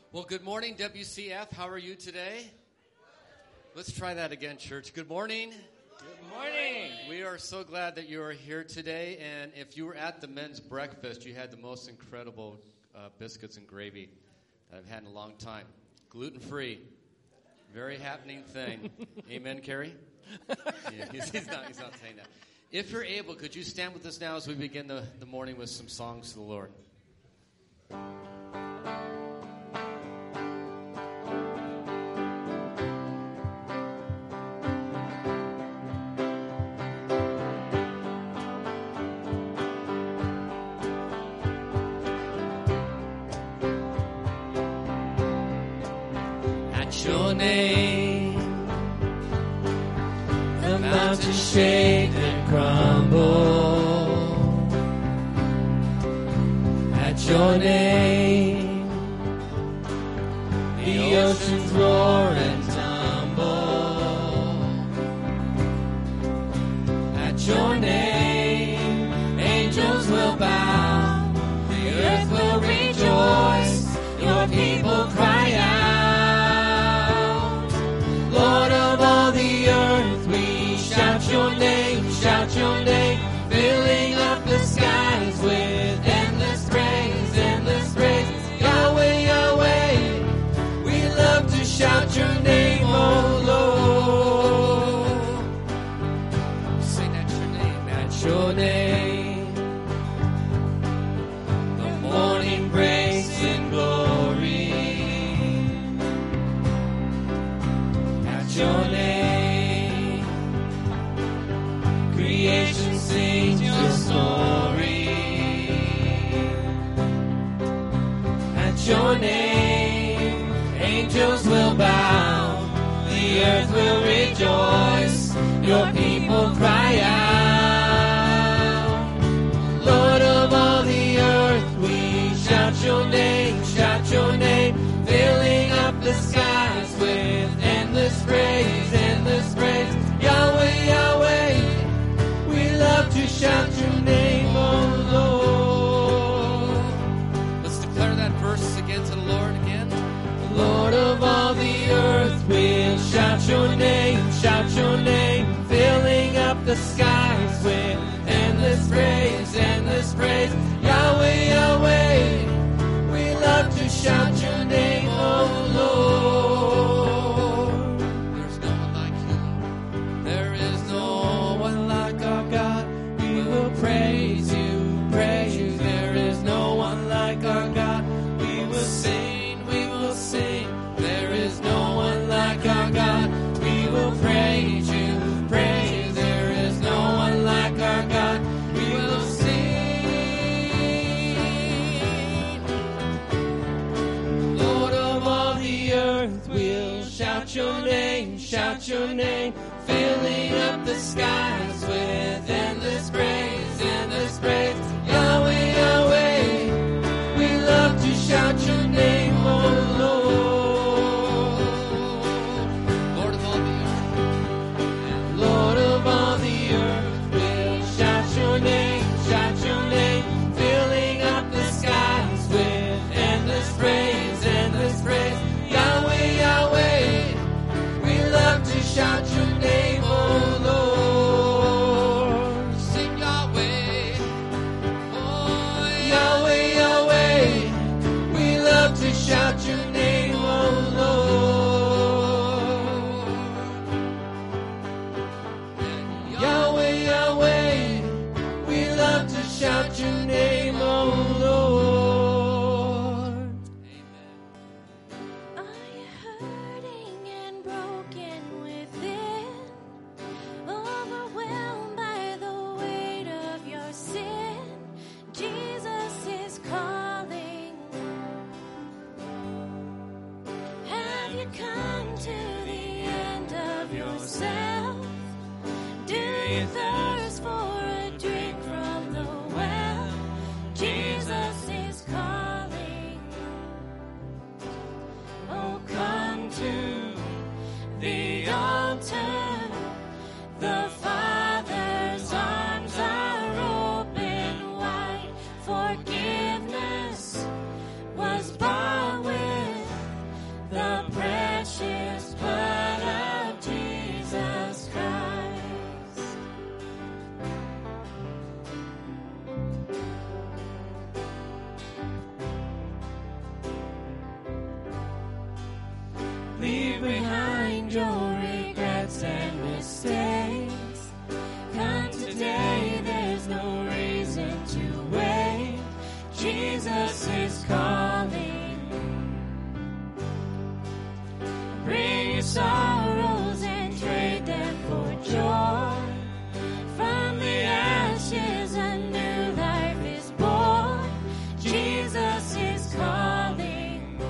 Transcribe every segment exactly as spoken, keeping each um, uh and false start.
Well, good morning, W C F. How are you today? Let's try that again, church. Good morning. Good morning. We are so glad that you are here today. And if you were at the men's breakfast, you had the most incredible uh, biscuits and gravy that I've had in a long time. Gluten-free. Very happening thing. Amen, Carrie? Yeah, he's, he's, not, he's not saying that. If you're able, could you stand with us now as we begin the, the morning with some songs to the Lord? Your name, the mountains shake and crumble. At your name, the oceans roar and tumble. At your name, angels will bow, the earth will rejoice, your people cry out. Lord of all the earth, we shout your name, shout your name, filling up the skies with endless praise, endless praise. Yahweh, Yahweh, we love to shout your name, oh Lord. Sing at your name, at your name. The morning breaks in glory. Your name, creation sings your story. At your name, angels will bow, the earth will rejoice, your people cry out. Lord of all the earth, we shout your name, shout your name, filling up the skies with endless praise, endless praise. Yahweh, Yahweh, we love to shout your name, oh Lord. Let's declare that verse again to the Lord again. Lord of all the earth, we'll shout your name, shout your name, filling up the skies with endless praise, endless praise. Yahweh, Yahweh, we love to shout your name, oh Lord. Praise you, praise you, there is no one like our God. We will sing, we will sing, there is no one like our God. We will praise you, praise you, there is no one like our God. We will sing. Lord of all the earth, we'll shout your name, shout your name, filling up the skies with endless praise. Praise. Yahweh, Yahweh, we love to shout your name, oh Lord. Lord of all the earth, Lord of all the earth, we'll shout your name, shout your name, filling up the skies with endless praise, endless praise. Yahweh, Yahweh, we love to shout your name, oh Lord. Shout your name, oh Lord. Yahweh, Yahweh, we love to shout your name, oh Lord. Amen. Are you hurting and broken within? Overwhelmed by the weight of your sin? Jesus is calling. You come to the end of yourself. Do you thirst for a drink from the well? Jesus is calling. Oh, come to the altar. The Father's arms are open wide. Forgiveness was bought with Leave behind your regrets and mistakes. Come today, there's no reason to wait. Jesus is calling. Bring your sorrows and trade them for joy. From the ashes a new life is born. Jesus is calling.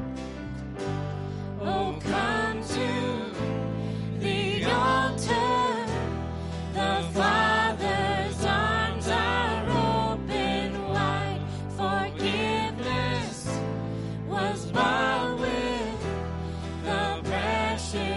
Oh, come to the altar. The Father's arms are open wide. Forgiveness was bought with the precious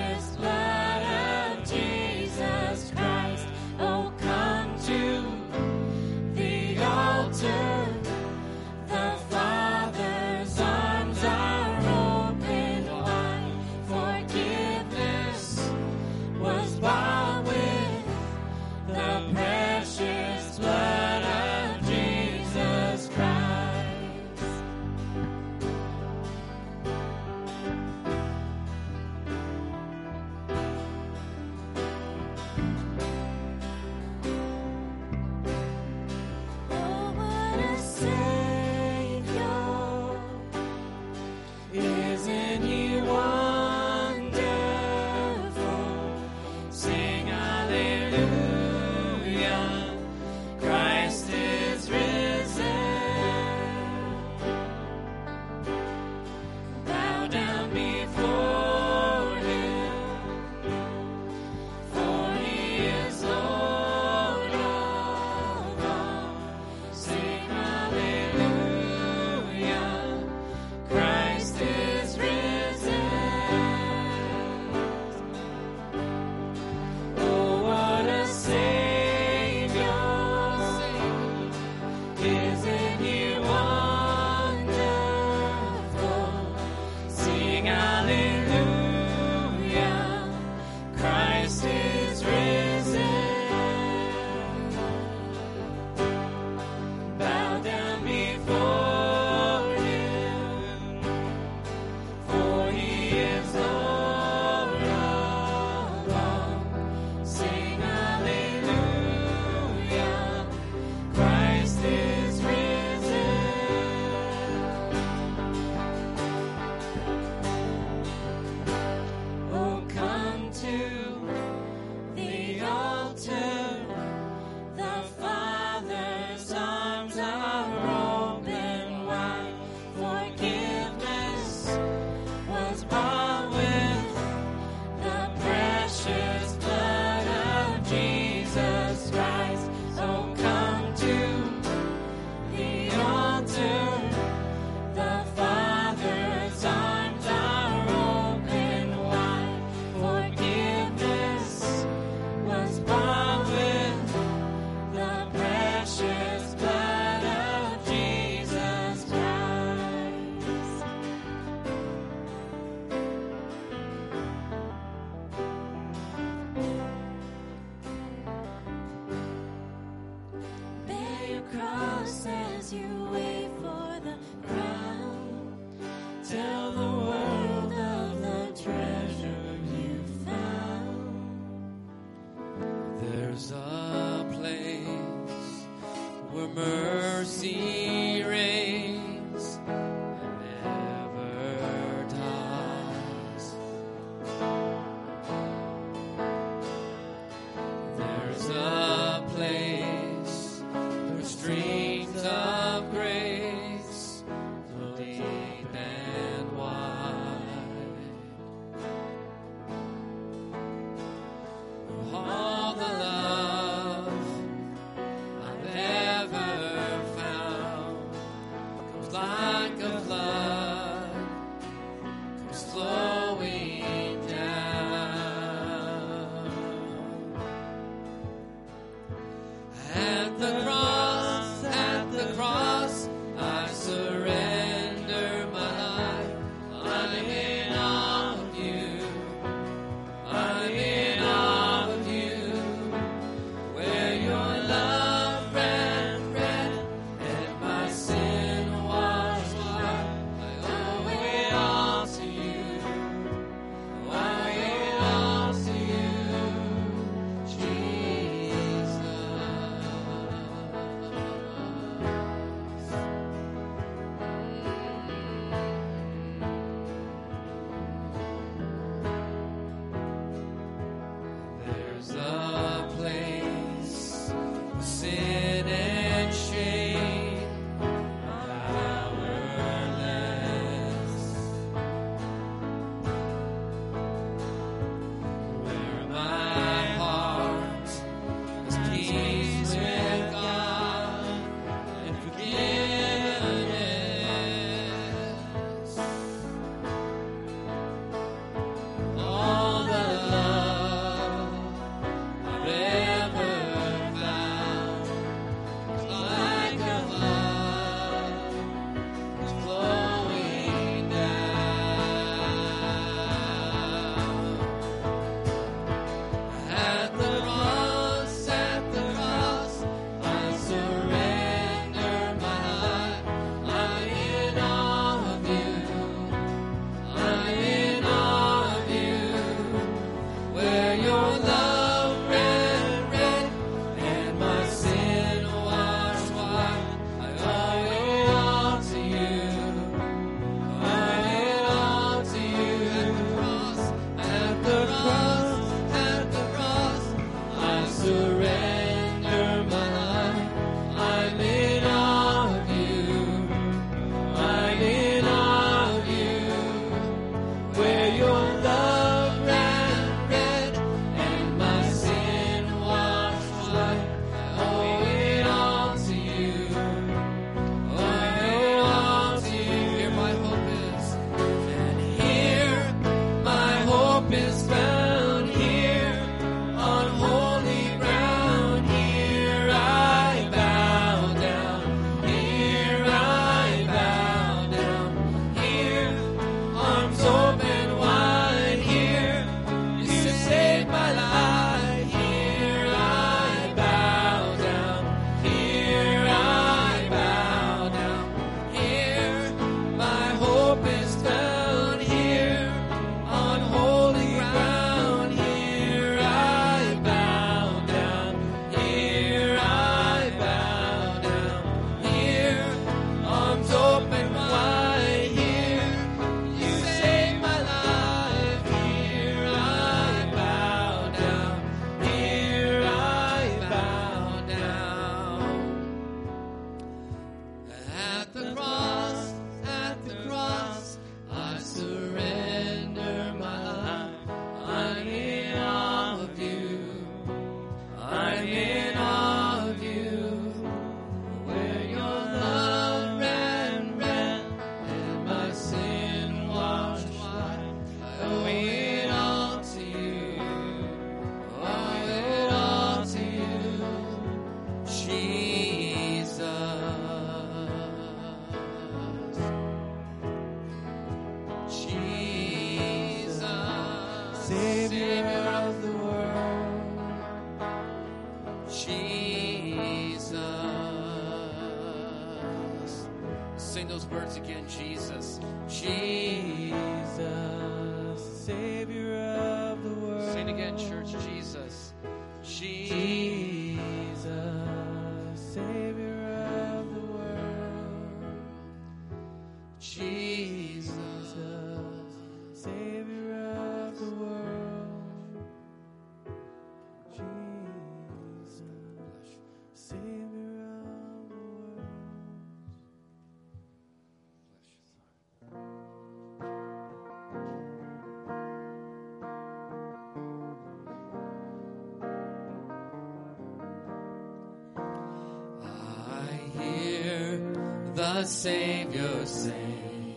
Savior of the world. Jesus. Sing those words again, Jesus. Jesus, Savior of the world. Sing again, church, Jesus. Jesus. Jesus, Savior of the world. Jesus. Savior of the world. Jesus, Savior of the world. I hear the Savior say,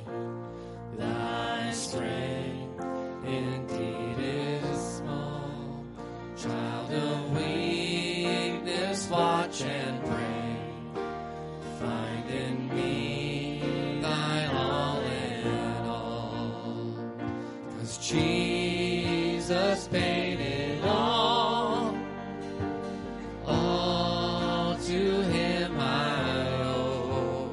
Thy strength indeed is small. child of weakness, watch and pray. Find in me Thy all in all. 'Cause Jesus paid it all. All to Him I owe.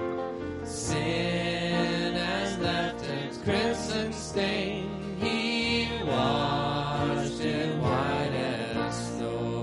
Sin has left its crimson stain. He washed it white as snow.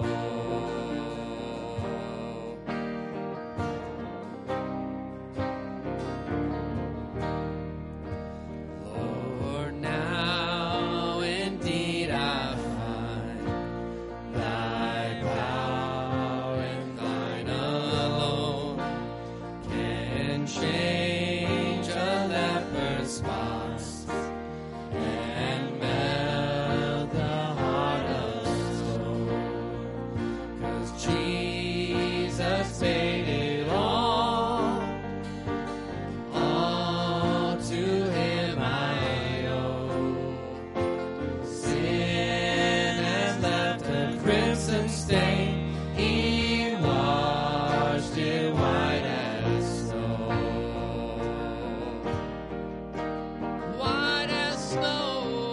Lord, now indeed I find Thy power and Thine alone can change a leper's spots and melt the heart of stone. 'Cause Jesus paid it all. All to Him I owe. Sin has left a crimson stain. He washed it white as snow. White as snow.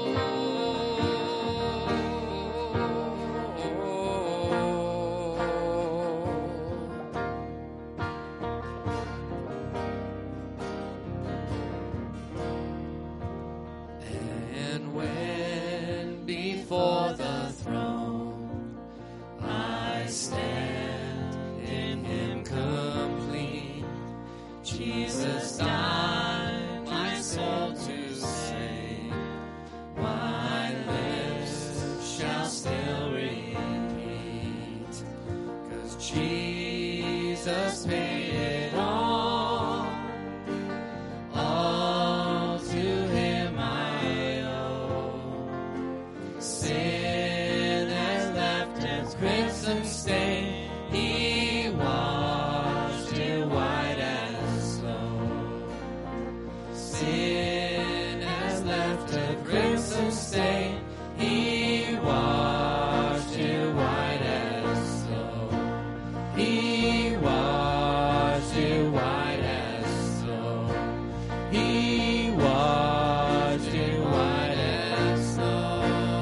And when before the throne I stand in Him complete, Jesus died my soul to save. My lips shall still repeat, 'cause Jesus paid it all. All to Him I owe. Sin has left its crimson stain. He washed it white as snow. Sin has left a crimson stain. He washed it white as snow. He washed it white as snow. He washed it white as snow.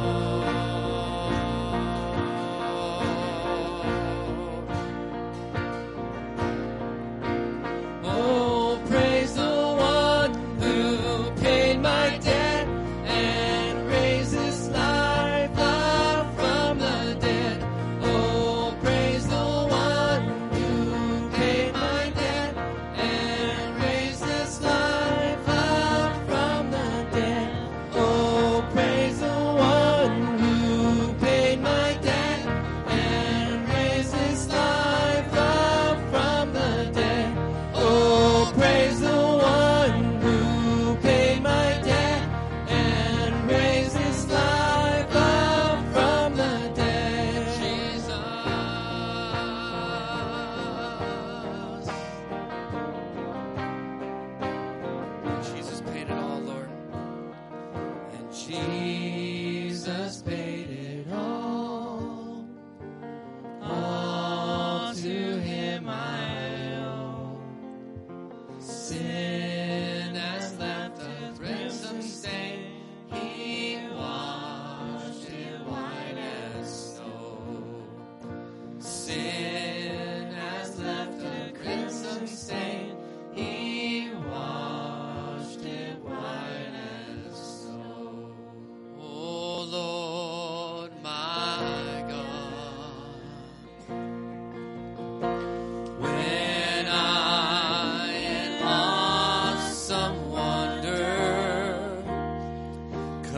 Oh, praise the one who paid my debt and raised this life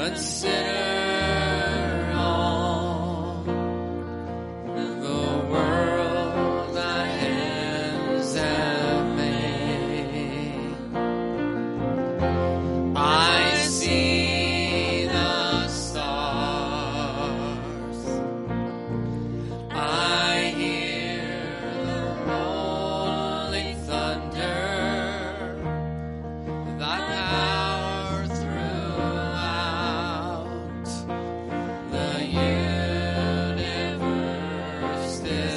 Consider all the world thy hands have made. I see the stars. I hear the rolling thunder. Thy power throughout the universe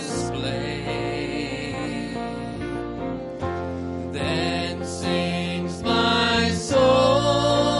display. Then sings my soul.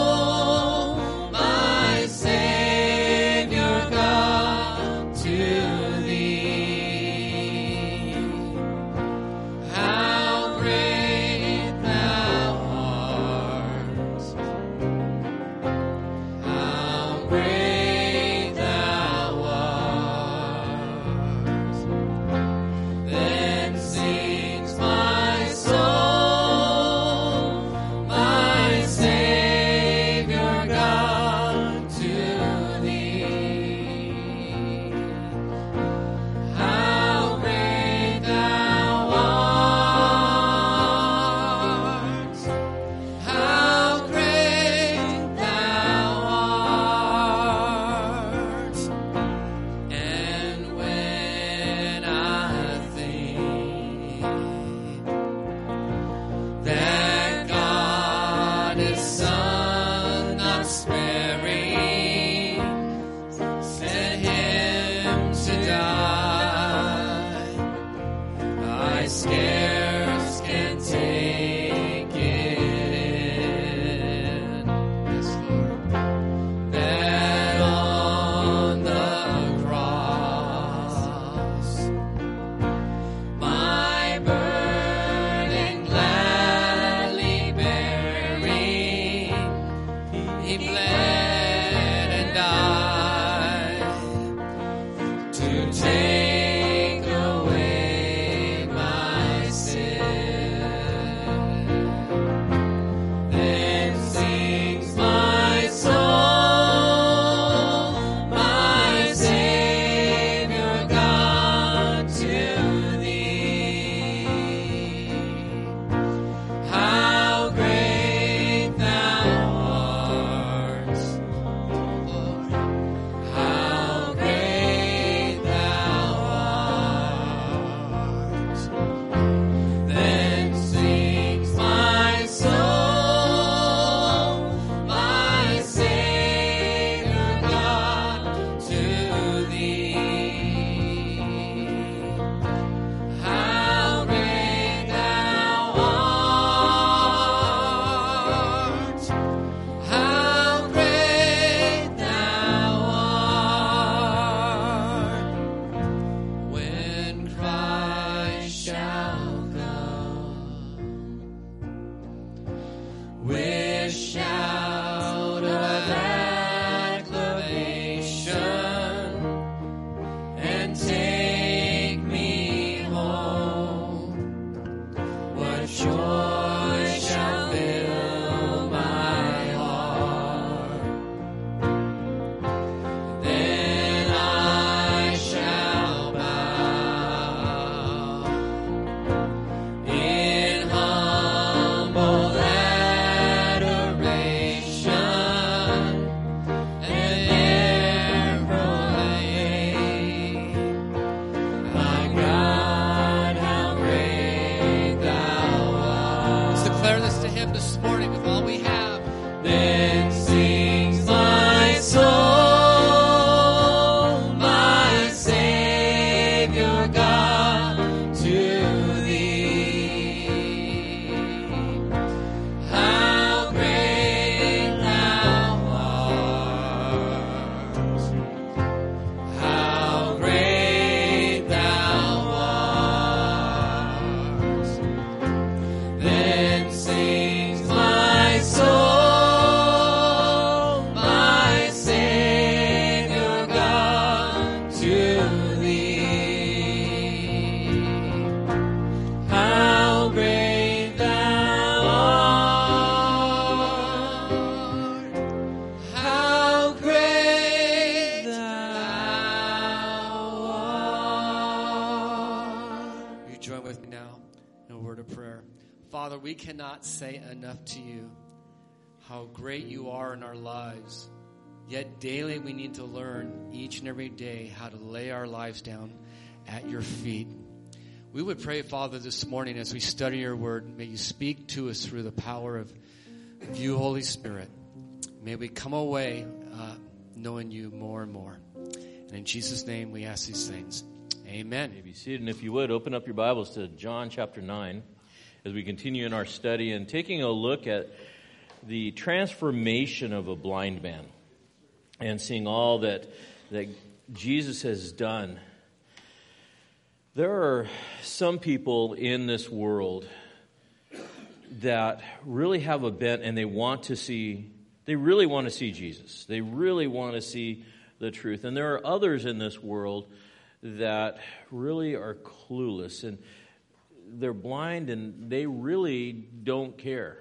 we cannot say enough to you how great you are in our lives. Yet daily we need to learn each and every day how to lay our lives down at your feet. We would pray, Father, this morning as we study your word, may you speak to us through the power of you, Holy Spirit. May we come away uh, knowing you more and more. And in Jesus' name we ask these things. Amen. You may be seated, and if you would, open up your Bibles to John chapter nine as we continue in our study and taking a look at the transformation of a blind man and seeing all that, that Jesus has done. There are some people in this world that really have a bent and they want to see, they really want to see Jesus. They really want to see the truth. And there are others in this world that really are clueless and they're blind and they really don't care.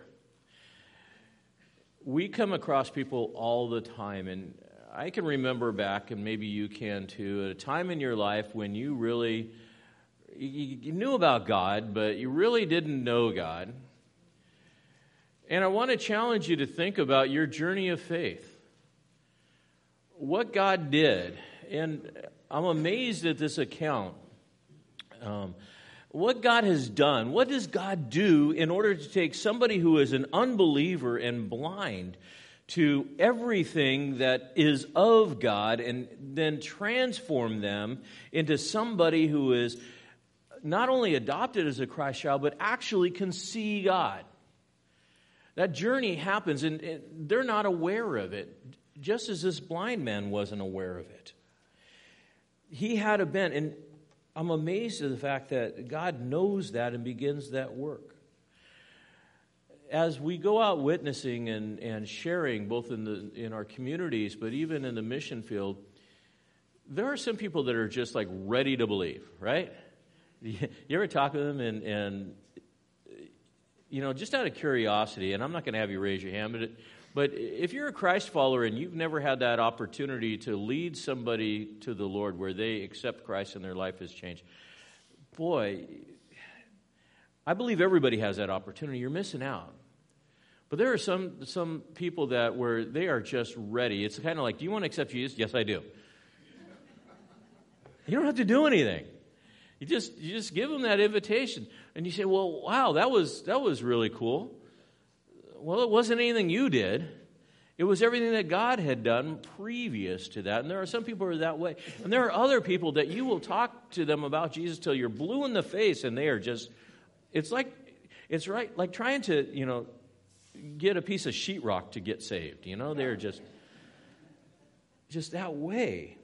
We come across people all the time, and I can remember back, and maybe you can too, at a time in your life when you really, you, you knew about God, but you really didn't know God. And I want to challenge you to think about your journey of faith. What God did, and I'm amazed at this account. Um, what God has done, what does God do in order to take somebody who is an unbeliever and blind to everything that is of God and then transform them into somebody who is not only adopted as a Christ child, but actually can see God? That journey happens, and, and they're not aware of it, just as this blind man wasn't aware of it. He had a bent, and I'm amazed at the fact that God knows that and begins that work. As we go out witnessing and, and sharing, both in the in our communities, but even in the mission field, there are some people that are just like ready to believe, right? You ever talk to them and, and you know, just out of curiosity, and I'm not going to have you raise your hand, but it, But if you're a Christ follower and you've never had that opportunity to lead somebody to the Lord where they accept Christ and their life has changed, boy, I believe everybody has that opportunity. You're missing out. But there are some some people that where they are just ready. It's kind of like, do you want to accept Jesus? Yes, I do. You don't have to do anything. You just you just give them that invitation, and you say, "Well, wow, that was that was really cool." Well, it wasn't anything you did. It was everything that God had done previous to that. And there are some people who are that way. And there are other people that you will talk to them about Jesus till you're blue in the face, and they are just, it's like, it's right, like trying to, you know, get a piece of sheetrock to get saved. You know, they're just, just that way.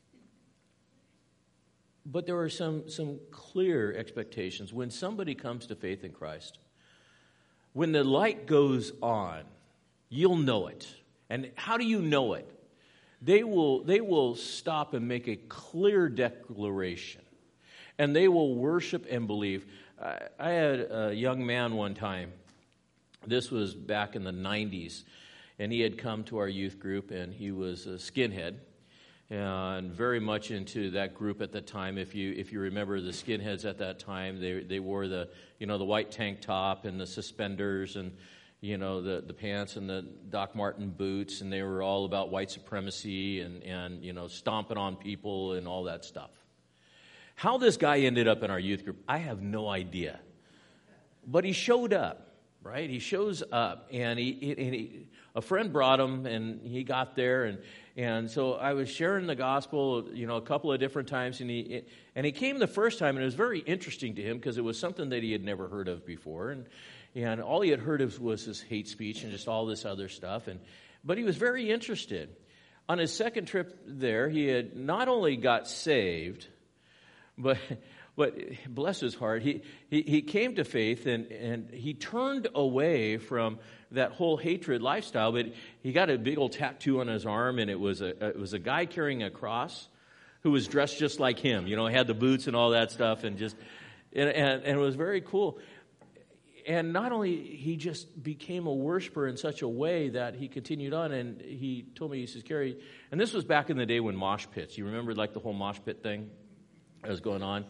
But there are some, some clear expectations. When somebody comes to faith in Christ, when the light goes on, you'll know it. And how do you know it? They will, they will stop and make a clear declaration. And they will worship and believe. I, I had a young man one time. This was back in the nineties. And he had come to our youth group, and he was a skinhead. And very much into that group at the time. If you if you remember the skinheads at that time, they they wore the you know the white tank top and the suspenders and you know the, the pants and the Doc Marten boots, and they were all about white supremacy and and you know stomping on people and all that stuff. How this guy ended up in our youth group, I have no idea. But he showed up, right? He shows up, and he, and he a friend brought him, and he got there, and. And so I was sharing the gospel, you know, a couple of different times, and he and he came the first time, and it was very interesting to him because it was something that he had never heard of before, and and all he had heard of was this hate speech and just all this other stuff, and but he was very interested. On his second trip there, he had not only got saved, but but bless his heart, he he, he came to faith, and and he turned away from that whole hatred lifestyle, but he got a big old tattoo on his arm, and it was a it was a guy carrying a cross who was dressed just like him. You know, he had the boots and all that stuff, and just and, and, and it was very cool. And not only he just became a worshiper in such a way that he continued on, and he told me, he says, Kerry, and this was back in the day when mosh pits. You remember like the whole mosh pit thing that was going on?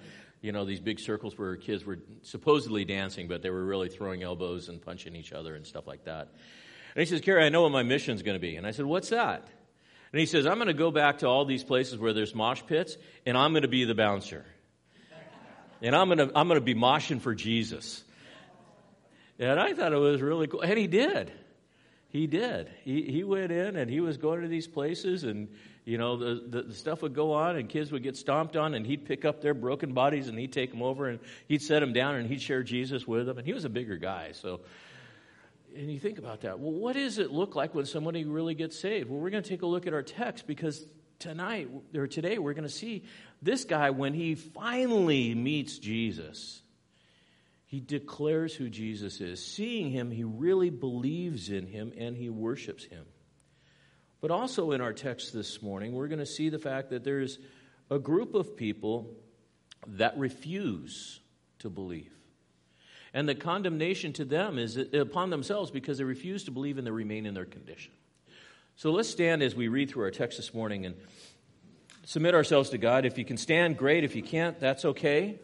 You know, these big circles where kids were supposedly dancing, but they were really throwing elbows and punching each other and stuff like that. And he says, Kerry, I know what my mission's going to be. And I said, what's that? And he says, I'm going to go back to all these places where there's mosh pits, and I'm going to be the bouncer. And I'm going to I'm going to be moshing for Jesus. And I thought it was really cool. And he did. He did. He he went in, and he was going to these places, and, you know, the, the, the stuff would go on, and kids would get stomped on, and he'd pick up their broken bodies, and he'd take them over, and he'd set them down, and he'd share Jesus with them. And he was a bigger guy, so... And you think about that. Well, what does it look like when somebody really gets saved? Well, we're going to take a look at our text, because tonight, or today, we're going to see this guy, when he finally meets Jesus, he declares who Jesus is. Seeing him, he really believes in him, and he worships him. But also in our text this morning, we're going to see the fact that there's a group of people that refuse to believe. And the condemnation to them is upon themselves because they refuse to believe and they remain in their condition. So let's stand as we read through our text this morning and submit ourselves to God. If you can stand, great. If you can't, that's okay.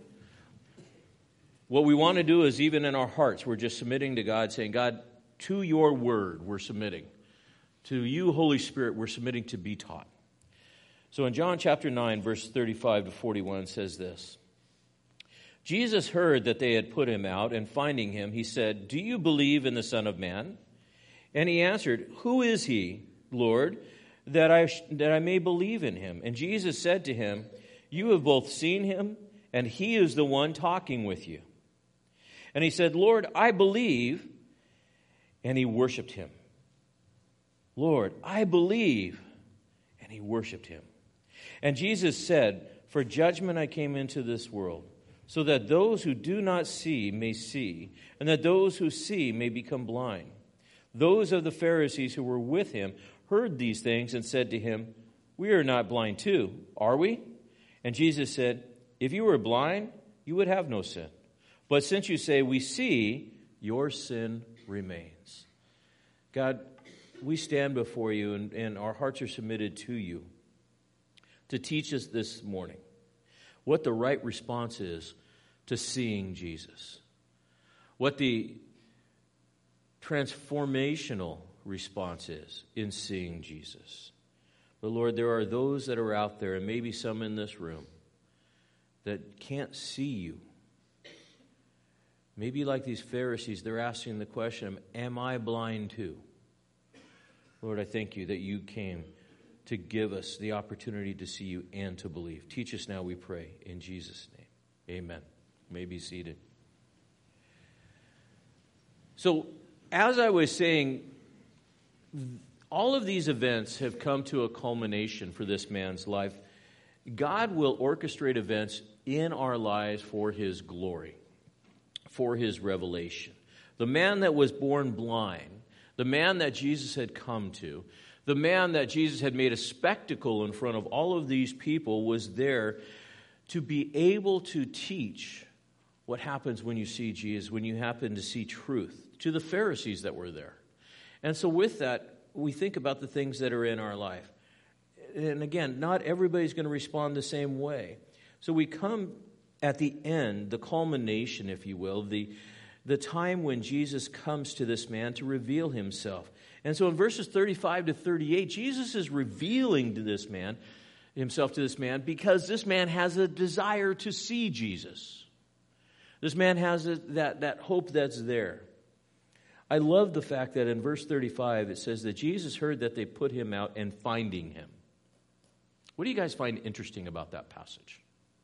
What we want to do is, even in our hearts, we're just submitting to God, saying, God, to your word we're submitting. To you, Holy Spirit, we're submitting to be taught. So in John chapter nine, verse thirty-five to forty-one says this. Jesus heard that they had put him out, and finding him, he said, do you believe in the Son of Man? And he answered, who is he, Lord, that I sh- that I may believe in him? And Jesus said to him, you have both seen him, and he is the one talking with you. And he said, Lord, I believe. And he worshipped him. Lord, I believe. And he worshipped him. And Jesus said, for judgment I came into this world, so that those who do not see may see, and that those who see may become blind. Those of the Pharisees who were with him heard these things and said to him, we are not blind too, are we? And Jesus said, if you were blind, you would have no sin. But since you say, we see, your sin remains. God, we stand before you, and, and our hearts are submitted to you to teach us this morning what the right response is to seeing Jesus. What the transformational response is in seeing Jesus. But Lord, there are those that are out there, and maybe some in this room, that can't see you. Maybe like these Pharisees, they're asking the question, am I blind too? Lord, I thank you that you came to give us the opportunity to see you and to believe. Teach us now, we pray, in Jesus' name. Amen. You may be seated. So, as I was saying, all of these events have come to a culmination for this man's life. God will orchestrate events in our lives for his glory, for his revelation. The man that was born blind, the man that Jesus had come to, the man that Jesus had made a spectacle in front of all of these people, was there to be able to teach what happens when you see Jesus, when you happen to see truth, to the Pharisees that were there. And so with that, we think about the things that are in our life. And again, not everybody's going to respond the same way. So we come at the end, the culmination, if you will, the, the time when Jesus comes to this man to reveal himself. And so in verses thirty-five to thirty-eight, Jesus is revealing to this man, himself to this man, because this man has a desire to see Jesus. This man has a, that, that hope that's there. I love the fact that in verse thirty-five, it says that Jesus heard that they put him out, and finding him. What do you guys find interesting about that passage?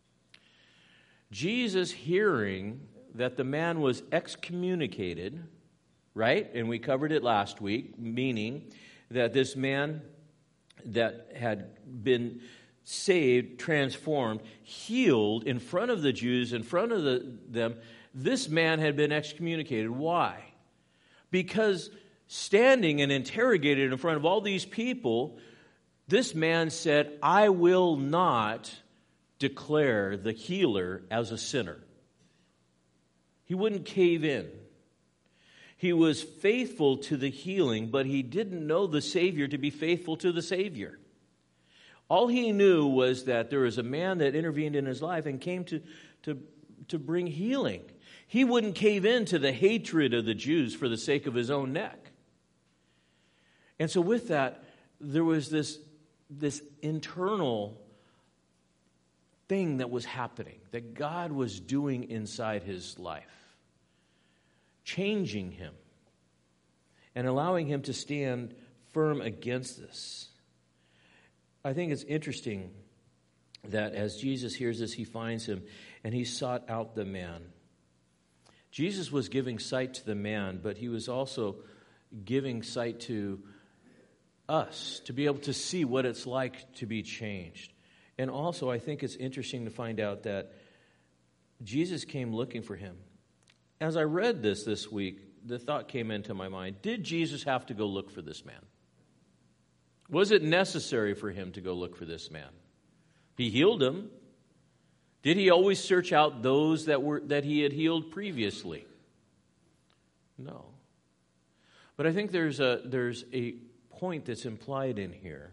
Jesus hearing that the man was excommunicated, right? And we covered it last week, meaning that this man that had been saved, transformed, healed in front of the Jews, in front of the, them, this man had been excommunicated. Why? Because standing and interrogated in front of all these people, this man said, I will not declare the healer as a sinner. He wouldn't cave in. He was faithful to the healing, but he didn't know the Savior to be faithful to the Savior. All he knew was that there was a man that intervened in his life and came to, to, to bring healing. He wouldn't cave in to the hatred of the Jews for the sake of his own neck. And so with that, there was this, this internal thing that was happening, that God was doing inside his life, changing him and allowing him to stand firm against this. I think it's interesting that as Jesus hears this, he finds him and he sought out the man. Jesus was giving sight to the man, but he was also giving sight to us, to be able to see what it's like to be changed. And also, I think it's interesting to find out that Jesus came looking for him. As I read this this week, the thought came into my mind, did Jesus have to go look for this man? Was it necessary for him to go look for this man? He healed him. Did he always search out those that were that he had healed previously? No. But I think there's a there's a point that's implied in here.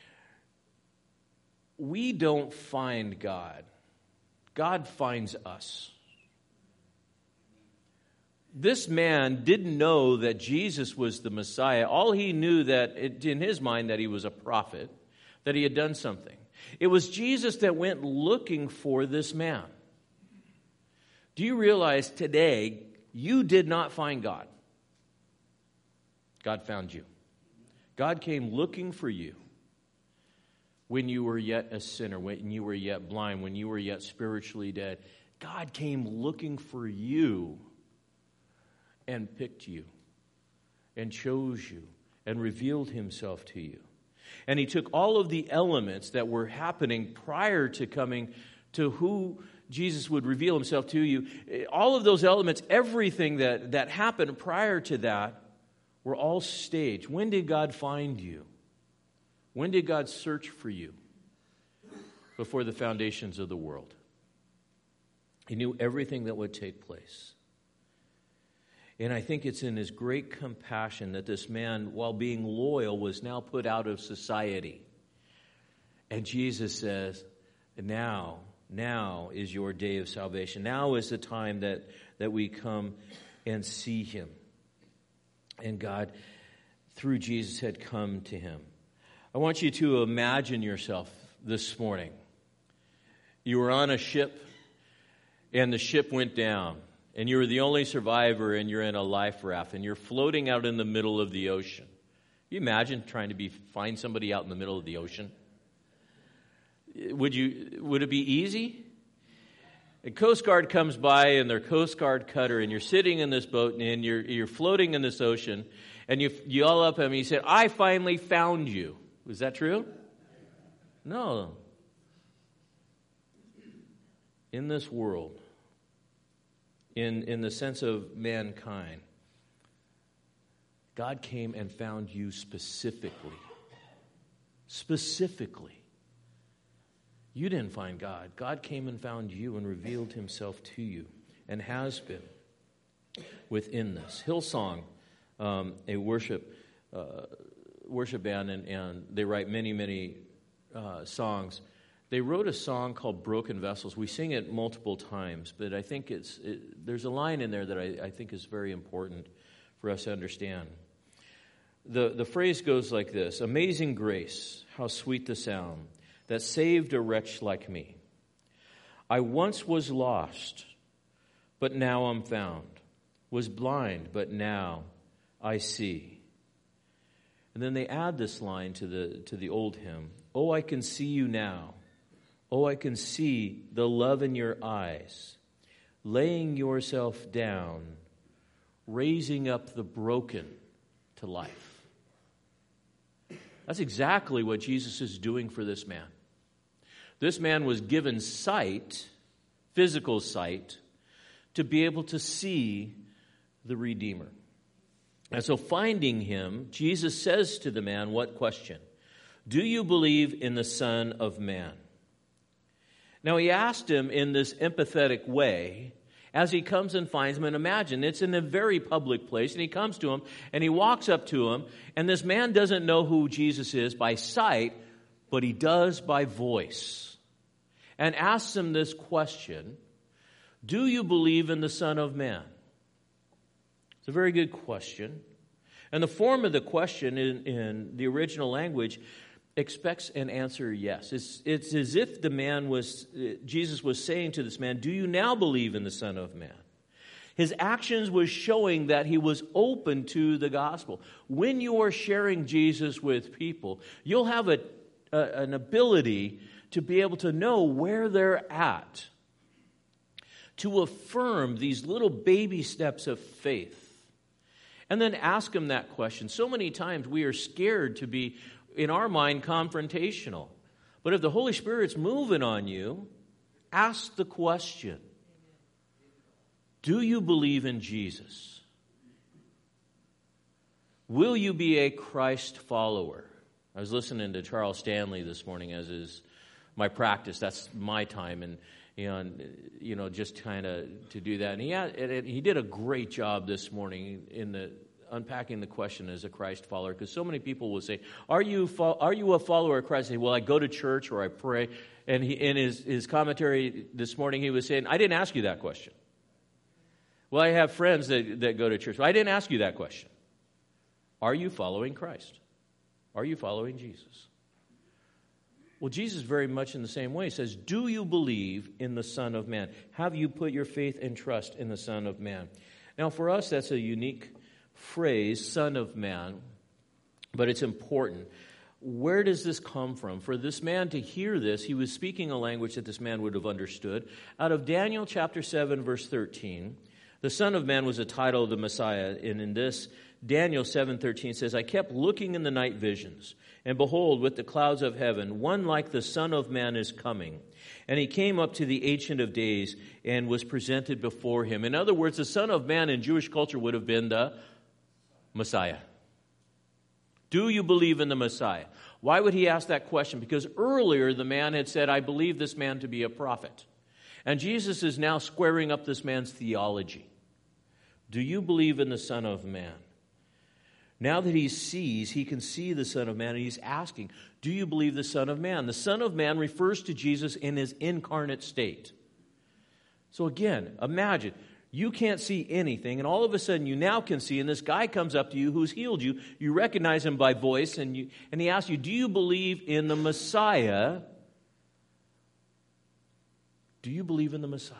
We don't find God. God finds us. This man didn't know that Jesus was the Messiah. All he knew that it, in his mind that he was a prophet, that he had done something. It was Jesus that went looking for this man. Do you realize today you did not find God? God found you. God came looking for you when you were yet a sinner, when you were yet blind, when you were yet spiritually dead. God came looking for you and picked you and chose you and revealed himself to you. And he took all of the elements that were happening prior to coming to who Jesus would reveal himself to you. All of those elements, everything that, that happened prior to that, were all staged. When did God find you? When did God search for you? Before the foundations of the world. He knew everything that would take place. And I think it's in his great compassion that this man, while being loyal, was now put out of society. And Jesus says, now, now is your day of salvation. Now is the time that, that we come and see him. And God, through Jesus, had come to him. I want you to imagine yourself this morning. You were on a ship, and the ship went down. And you were the only survivor, and you're in a life raft, and you're floating out in the middle of the ocean. Can you imagine trying to be find somebody out in the middle of the ocean? Would you? Would it be easy? A Coast Guard comes by in their Coast Guard cutter, and you're sitting in this boat, and you're you're floating in this ocean, and you yell up at him, and you said, "I finally found you." Was that true? No. In this world, In, in the sense of mankind, God came and found you specifically. Specifically. You didn't find God. God came and found you and revealed himself to you and has been within this. Hillsong, um, a worship uh, worship band, and, and they write many, many uh, songs. They wrote a song called Broken Vessels. We sing it multiple times, but I think it's it, there's a line in there that I, I think is very important for us to understand. The, the phrase goes like this: "Amazing grace, how sweet the sound that saved a wretch like me. I once was lost, but now I'm found. Was blind, but now I see." And then they add this line to the to the old hymn: "Oh, I can see you now. Oh, I can see the love in your eyes, laying yourself down, raising up the broken to life." That's exactly what Jesus is doing for this man. This man was given sight, physical sight, to be able to see the Redeemer. And so finding him, Jesus says to the man, what question? "Do you believe in the Son of Man?" Now, he asked him in this empathetic way as he comes and finds him. And imagine, it's in a very public place, and he comes to him, and he walks up to him, and this man doesn't know who Jesus is by sight, but he does by voice, and asks him this question Do you believe in the Son of Man? It's a very good question. And the form of the question in, in the original language expects an answer yes. It's, it's as if the man was, Jesus was saying to this man, do you now believe in the Son of Man? His actions was showing that he was open to the gospel. When you are sharing Jesus with people, you'll have a, a, an ability to be able to know where they're at, to affirm these little baby steps of faith, and then ask them that question. So many times we are scared to be, in our mind, confrontational. But if the Holy Spirit's moving on you, ask the question. Do you believe in Jesus? Will you be a Christ follower? I was listening to Charles Stanley this morning, as is my practice. That's my time, and you know, and, you know, just kind of to do that. And he had, and he did a great job this morning in the unpacking the question as a Christ follower, because so many people will say, "Are you fo- are you a follower of Christ?" I say, well, I go to church or I pray. And he, in his his commentary this morning, he was saying, "I didn't ask you that question." Well, I have friends that, that go to church. Well, I didn't ask you that question. Are you following Christ? Are you following Jesus? Well, Jesus very much in the same way says, do you believe in the Son of Man? Have you put your faith and trust in the Son of Man? Now, for us, that's a unique phrase, Son of Man, but it's important. Where does this come from? For this man to hear this, he was speaking a language that this man would have understood. Out of Daniel chapter seven, verse thirteen, the Son of Man was a title of the Messiah, and in this, Daniel seven thirteen says, I kept looking in the night visions, and behold, with the clouds of heaven, one like the Son of Man is coming. And he came up to the Ancient of Days and was presented before him. In other words, the Son of Man in Jewish culture would have been the Messiah. Do you believe in the Messiah? Why would he ask that question? Because earlier the man had said, I believe this man to be a prophet. And Jesus is now squaring up this man's theology. Do you believe in the Son of Man? Now that he sees, he can see the Son of Man, and he's asking, do you believe the Son of Man? The Son of Man refers to Jesus in his incarnate state. So again, imagine, you can't see anything, and all of a sudden you now can see, and this guy comes up to you who's healed you. You recognize him by voice, and, you, and he asks you, do you believe in the Messiah? Do you believe in the Messiah?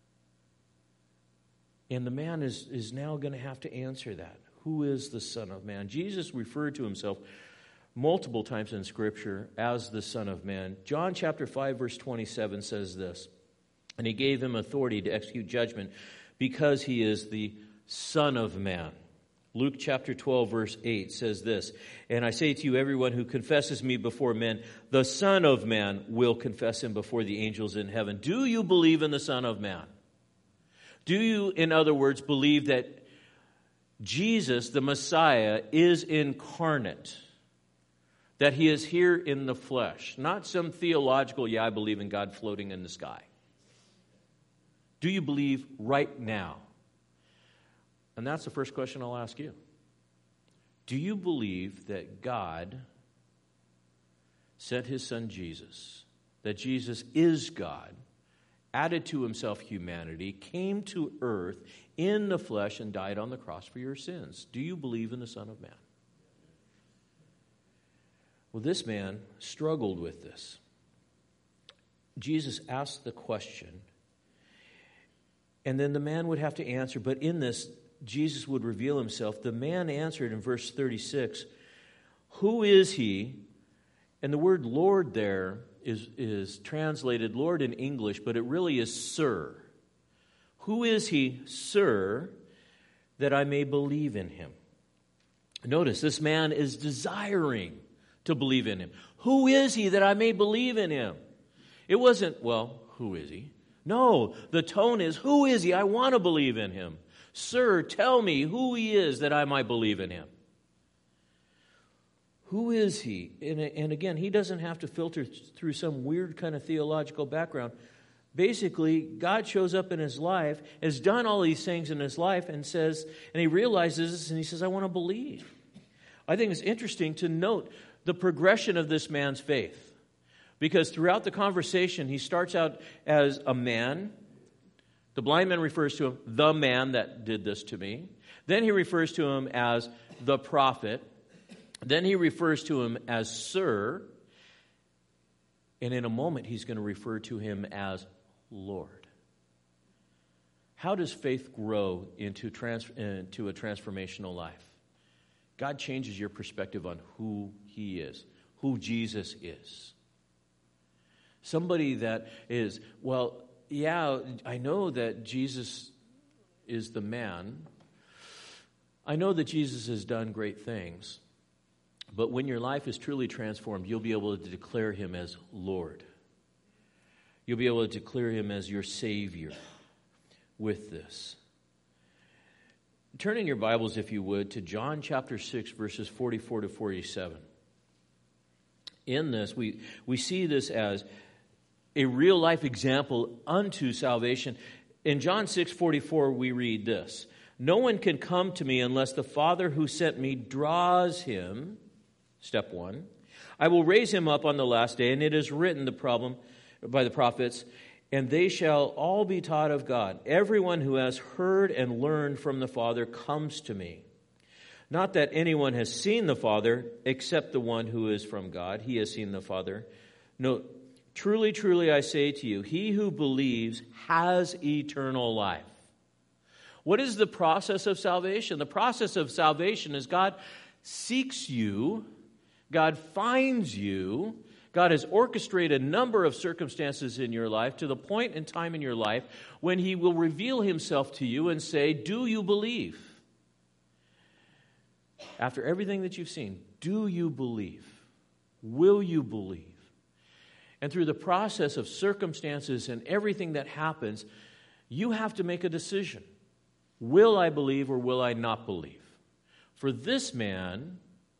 And the man is, is now going to have to answer that. Who is the Son of Man? Jesus referred to himself multiple times in Scripture as the Son of Man. John chapter five, verse twenty-seven says this, and he gave him authority to execute judgment because he is the Son of Man. Luke chapter twelve, verse eight says this, and I say to you, everyone who confesses me before men, the Son of Man will confess him before the angels in heaven. Do you believe in the Son of Man? Do you, in other words, believe that Jesus, the Messiah, is incarnate? That he is here in the flesh? Not some theological, yeah, I believe in God floating in the sky. Do you believe right now? And that's the first question I'll ask you. Do you believe that God sent his Son Jesus, that Jesus is God, added to himself humanity, came to earth in the flesh and died on the cross for your sins? Do you believe in the Son of Man? Well, this man struggled with this. Jesus asked the question, and then the man would have to answer, but in this, Jesus would reveal himself. The man answered in verse thirty-six, who is he? And the word Lord there is, is translated Lord in English, but it really is Sir. Who is he, Sir, that I may believe in him? Notice, this man is desiring to believe in him. Who is he that I may believe in him? It wasn't, well, who is he? No, the tone is, who is he? I want to believe in him. Sir, tell me who he is that I might believe in him. Who is he? And, and again, he doesn't have to filter through some weird kind of theological background. Basically, God shows up in his life, has done all these things in his life, and says, and he realizes this, and he says, I want to believe. I think it's interesting to note the progression of this man's faith. Because throughout the conversation, he starts out as a man The blind man refers to him, the man that did this to me. Then he refers to him as the prophet. Then he refers to him as sir. And in a moment, he's going to refer to him as Lord. How does faith grow into, trans- into a transformational life? God changes your perspective on who he is, who Jesus is. Somebody that is, well, yeah, I know that Jesus is the man. I know that Jesus has done great things. But when your life is truly transformed, you'll be able to declare him as Lord. You'll be able to declare him as your Savior with this. Turn in your Bibles, if you would, to John chapter six, verses forty-four to forty-seven. In this, we, we see this as a real-life example unto salvation. In John six forty-four, we read this: "No one can come to me unless the Father who sent me draws him." Step one. "I will raise him up on the last day, and it is written the problem by the prophets, and they shall all be taught of God. Everyone who has heard and learned from the Father comes to me. Not that anyone has seen the Father, except the one who is from God. He has seen the Father. No, truly, truly, I say to you, he who believes has eternal life." What is the process of salvation? The process of salvation is God seeks you, God finds you, God has orchestrated a number of circumstances in your life to the point in time in your life when he will reveal himself to you and say, "Do you believe?" After everything that you've seen, do you believe? Will you believe? And through the process of circumstances and everything that happens, you have to make a decision. Will I believe or will I not believe? For this man,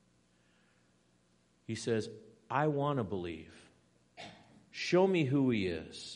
he says, I want to believe. Show me who he is.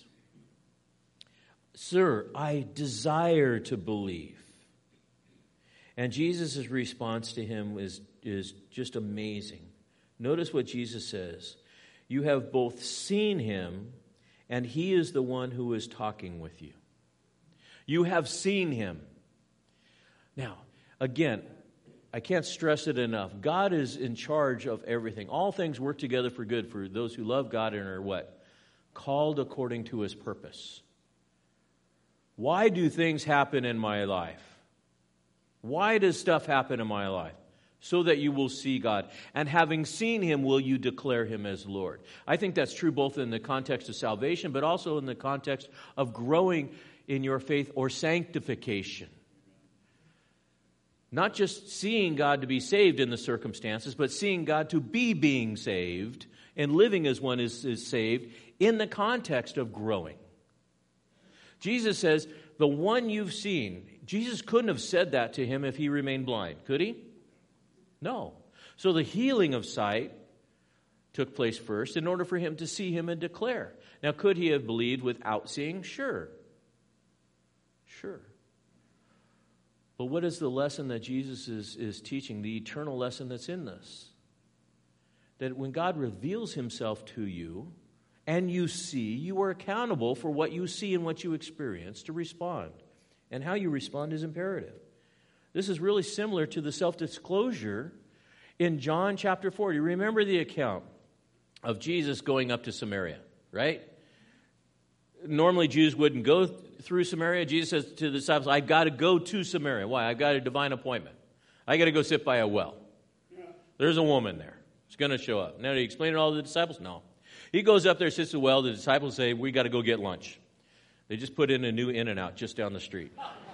Sir, I desire to believe. And Jesus' response to him is, is just amazing. Notice what Jesus says. You have both seen him, and he is the one who is talking with you. You have seen him. Now, again, I can't stress it enough. God is in charge of everything. All things work together for good for those who love God and are what? Called according to his purpose. Why do things happen in my life? Why does stuff happen in my life? So that you will see God. And having seen him, will you declare him as Lord? I think that's true both in the context of salvation, but also in the context of growing in your faith or sanctification. Not just seeing God to be saved in the circumstances, but seeing God to be being saved and living as one is, is saved in the context of growing. Jesus says, the one you've seen, Jesus couldn't have said that to him if he remained blind, could he? No. So the healing of sight took place first in order for him to see him and declare. Now, could he have believed without seeing? Sure. Sure. But what is the lesson that Jesus is, is teaching, the eternal lesson that's in this? That when God reveals himself to you and you see, you are accountable for what you see and what you experience to respond. And how you respond is imperative. This is really similar to the self-disclosure in John chapter four. You remember the account of Jesus going up to Samaria, right? Normally Jews wouldn't go through Samaria. Jesus says to the disciples, I've got to go to Samaria. Why? I've got a divine appointment. I've got to go sit by a well. There's a woman there. She's going to show up. Now, did he explain it all to the disciples? No. He goes up there, sits at the well. The disciples say, we got to go get lunch. They just put in a new In-N-Out just down the street.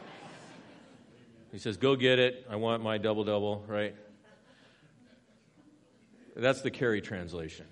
He says, go get it. I want my double-double, right? That's the Carey translation.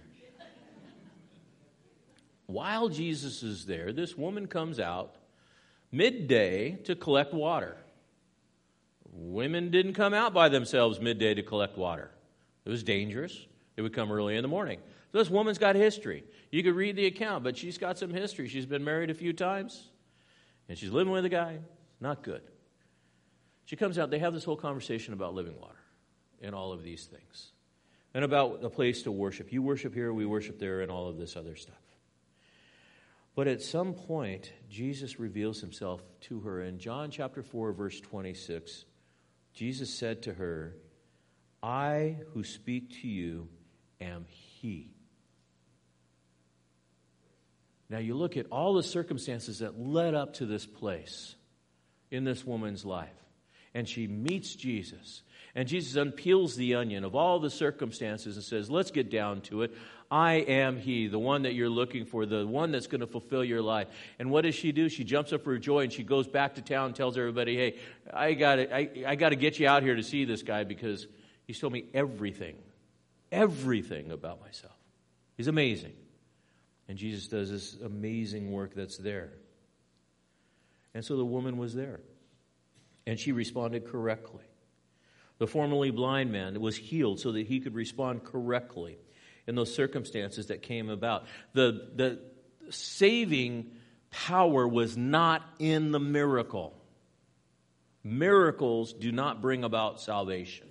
While Jesus is there, this woman comes out midday to collect water. Women didn't come out by themselves midday to collect water. It was dangerous. They would come early in the morning. So this woman's got history. You could read the account, but she's got some history. She's been married a few times, and she's living with a guy. Not good. She comes out. They have this whole conversation about living water and all of these things, and about a place to worship. You worship here, we worship there, and all of this other stuff. But at some point, Jesus reveals himself to her. In John chapter four, verse twenty-six, Jesus said to her, I who speak to you am he. Now you look at all the circumstances that led up to this place in this woman's life. And she meets Jesus. And Jesus unpeels the onion of all the circumstances and says, let's get down to it. I am he, the one that you're looking for, the one that's going to fulfill your life. And what does she do? She jumps up for joy and she goes back to town and tells everybody, hey, I got I, I got to get you out here to see this guy because he's told me everything, everything about myself. He's amazing. And Jesus does this amazing work that's there. And so the woman was there. And she responded correctly. The formerly blind man was healed so that he could respond correctly in those circumstances that came about. The, the saving power was not in the miracle. Miracles do not bring about salvation.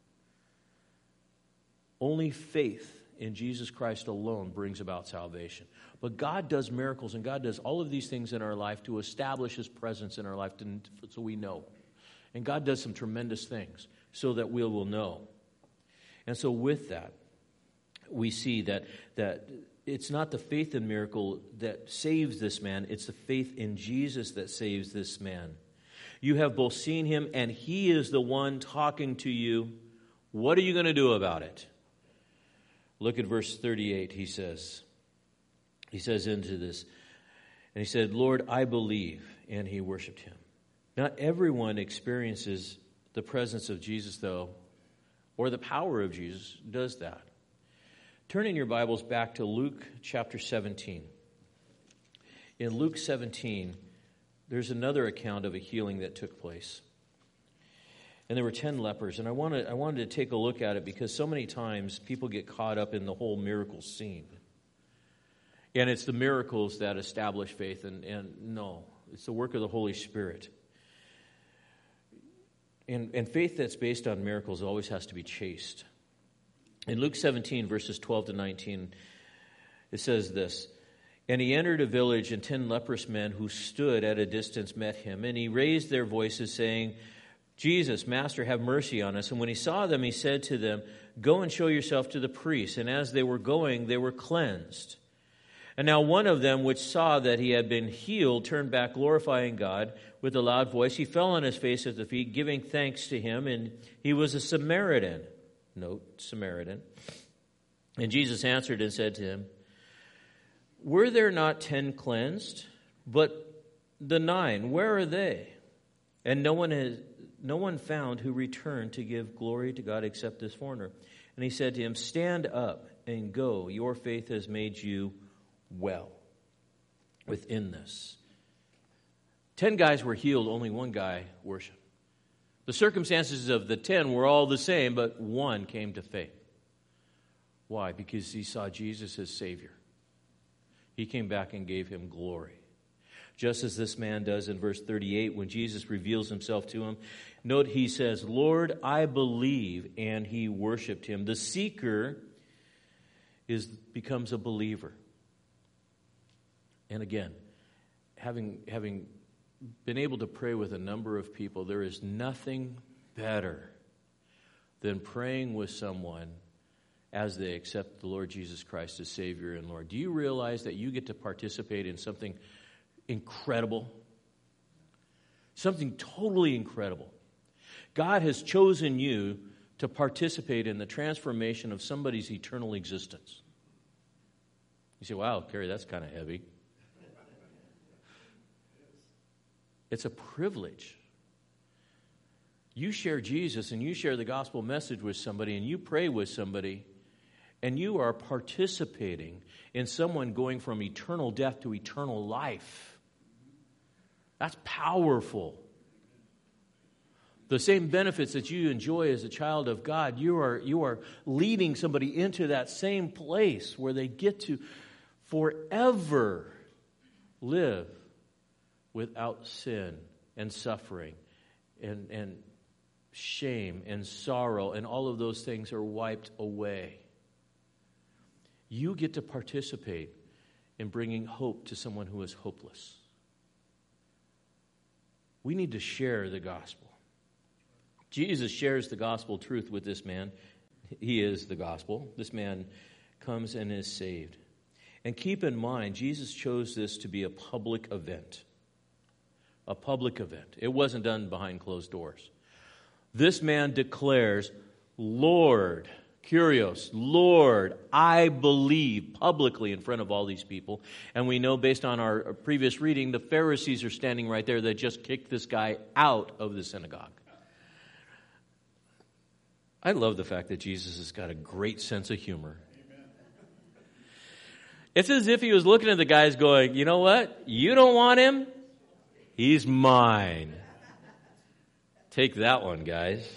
Only faith in Jesus Christ alone brings about salvation. But God does miracles and God does all of these things in our life to establish His presence in our life to, so we know. And God does some tremendous things so that we will know. And so with that, we see that, that it's not the faith in miracle that saves this man. It's the faith in Jesus that saves this man. You have both seen Him and He is the one talking to you. What are you going to do about it? Look at verse thirty-eight, he says. He says into this, and he said, Lord, I believe, and he worshiped Him. Not everyone experiences the presence of Jesus, though, or the power of Jesus does that. Turn in your Bibles back to Luke chapter seventeen. In Luke seventeen, there's another account of a healing that took place. And there were ten lepers, and I wanted, I wanted to take a look at it because so many times people get caught up in the whole miracle scene. And it's the miracles that establish faith, and, and no, it's the work of the Holy Spirit. And, and faith that's based on miracles always has to be chaste. In Luke seventeen, verses twelve to nineteen, it says this, and he entered a village, and ten leprous men who stood at a distance met him, and he raised their voices, saying, Jesus, Master, have mercy on us. And when he saw them, he said to them, go and show yourself to the priests. And as they were going, they were cleansed. And now one of them, which saw that he had been healed, turned back, glorifying God with a loud voice. He fell on his face at the feet, giving thanks to him. And he was a Samaritan. Note, Samaritan. And Jesus answered and said to him, were there not ten cleansed? But the nine, where are they? And no one has... No one found who returned to give glory to God except this foreigner. And he said to him, stand up and go. Your faith has made you well within this. Ten guys were healed, only one guy worshiped. The circumstances of the ten were all the same, but one came to faith. Why? Because he saw Jesus as Savior. He came back and gave him glory. Just as this man does in verse thirty-eight when Jesus reveals himself to him. Note he says, Lord, I believe, and he worshiped him. The seeker is becomes a believer. And again, having, having been able to pray with a number of people, there is nothing better than praying with someone as they accept the Lord Jesus Christ as Savior and Lord. Do you realize that you get to participate in something incredible? Something totally incredible. God has chosen you to participate in the transformation of somebody's eternal existence. You say, wow, Kerry, that's kind of heavy. It's a privilege. You share Jesus and you share the gospel message with somebody and you pray with somebody and you are participating in someone going from eternal death to eternal life. That's powerful. The same benefits that you enjoy as a child of God, you are, you are leading somebody into that same place where they get to forever live without sin and suffering and, and shame and sorrow, and all of those things are wiped away. You get to participate in bringing hope to someone who is hopeless. We need to share the gospel. Jesus shares the gospel truth with this man. He is the gospel. This man comes and is saved. And keep in mind, Jesus chose this to be a public event. A public event. It wasn't done behind closed doors. This man declares, Lord, Kyrios, Lord, I believe, publicly in front of all these people. And we know based on our previous reading, the Pharisees are standing right there that just kicked this guy out of the synagogue. I love the fact that Jesus has got a great sense of humor. Amen. It's as if he was looking at the guys going, you know what? You don't want him? He's mine. Take that one, guys.